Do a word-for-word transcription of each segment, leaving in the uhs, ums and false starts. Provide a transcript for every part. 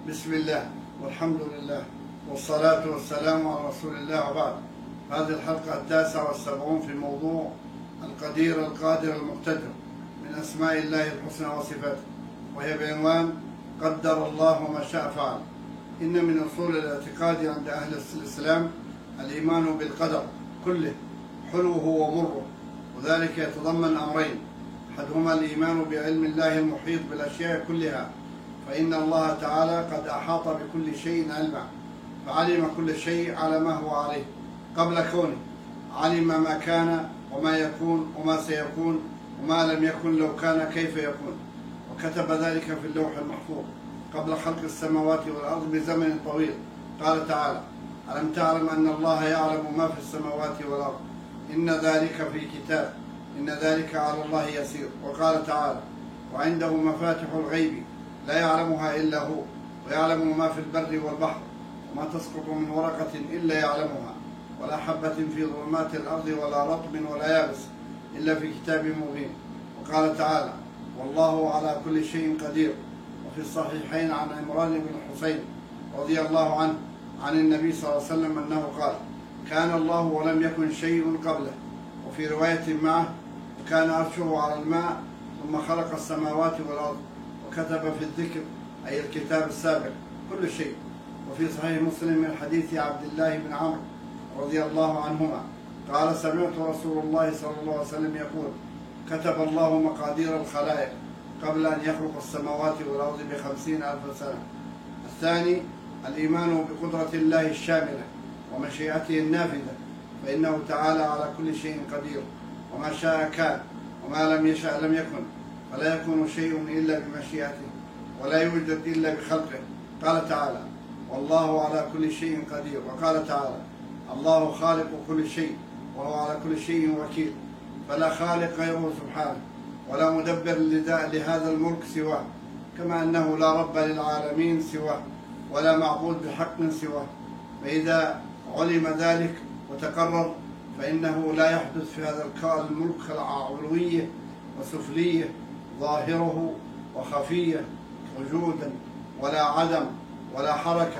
بسم الله والحمد لله والصلاة والسلام على رسول الله وبعد. هذه الحلقة التاسعة والسبعون في موضوع القدير القادر المقتدر من أسماء الله الحسنى وصفاته، وهي بعنوان قدر الله ما شاء فعل. إن من أصول الاعتقاد عند أهل الإسلام الإيمان بالقدر كله حلوه ومره، وذلك يتضمن أمرين: أحدهما الإيمان بعلم الله المحيط بالأشياء كلها، فإن الله تعالى قد أحاط بكل شيء علما، فعلم كل شيء على ما هو عليه قبل كونه، علم ما كان وما يكون وما سيكون وما لم يكن لو كان كيف يكون، وكتب ذلك في اللوح المحفوظ قبل خلق السماوات والأرض بزمن طويل. قال تعالى: ألم تعلم أن الله يعلم ما في السماوات والأرض، إن ذلك في كتاب، إن ذلك على الله يسير. وقال تعالى: وعنده مفاتح الغيب لا يعلمها إلا هو، ويعلم ما في البر والبحر، وما تسقط من ورقة إلا يعلمها، ولا حبة في ظلمات الأرض ولا رطب ولا يابس إلا في كتاب مبين. وقال تعالى: والله على كل شيء قدير. وفي الصحيحين عن عمران بن الحسين رضي الله عنه عن النبي صلى الله عليه وسلم أنه قال: كان الله ولم يكن شيء قبله. وفي رواية معه: وكان عرشه على الماء ثم خلق السماوات والأرض، وكتب في الذكر أي الكتاب السابق كل شيء. وفي صحيح مسلم من حديث عبد الله بن عمرو رضي الله عنهما قال: سمعت رسول الله صلى الله عليه وسلم يقول: كتب الله مقادير الخلائق قبل أن يخلق السماوات والأرض بخمسين ألف سنة. الثاني الإيمان بقدرة الله الشاملة ومشيئته النافذة، فإنه تعالى على كل شيء قدير، وما شاء كان، وما لم يشأ لم يكن، فلا يكون شيء إلا بمشيئته، ولا يوجد إلا بخلقه. قال تعالى: والله على كل شيء قدير. وقال تعالى: الله خالق كل شيء وهو على كل شيء وكيل، فلا خالق غيره سبحانه، ولا مدبر لهذا الملك سواه، كما أنه لا رب للعالمين سواه، ولا معبود بحق سواه. فإذا علم ذلك وتقرر فإنه لا يحدث في هذا الملك علوية وسفلية، ظاهره وخفية، وجودا ولا عدم، ولا حركة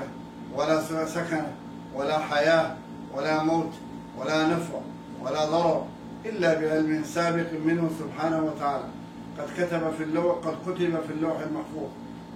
ولا سكنة، ولا حياة ولا موت ولا نفع ولا ضرر، إلا بعلم سابق منه سبحانه وتعالى، قد كتب في اللوح قد كتب في اللوح المحفوظ،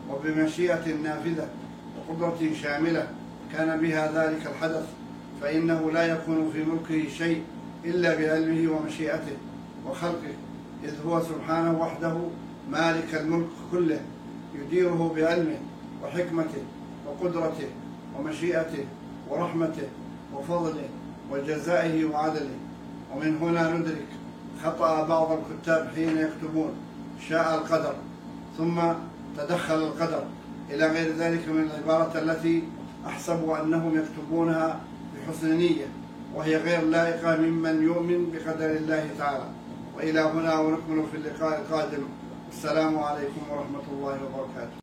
وبمشيئة نافذة وقدرة شاملة كان بها ذلك الحدث، فإنه لا يكون في ملكه شيء إلا بعلمه ومشيئته وخلقه، إذ هو سبحانه وحده مالك الملك كله، يديره بعلمه وحكمته وقدرته ومشيئته ورحمته وفضله وجزائه وعدله. ومن هنا ندرك خطأ بعض الكتاب حين يكتبون شاء القدر ثم تدخل القدر إلى غير ذلك من العبارة التي أحسب أنهم يكتبونها بحسن نية، وهي غير لائقة ممن يؤمن بقدر الله تعالى. وإلى هنا ونكمل في اللقاء القادم. السلام عليكم ورحمة الله وبركاته.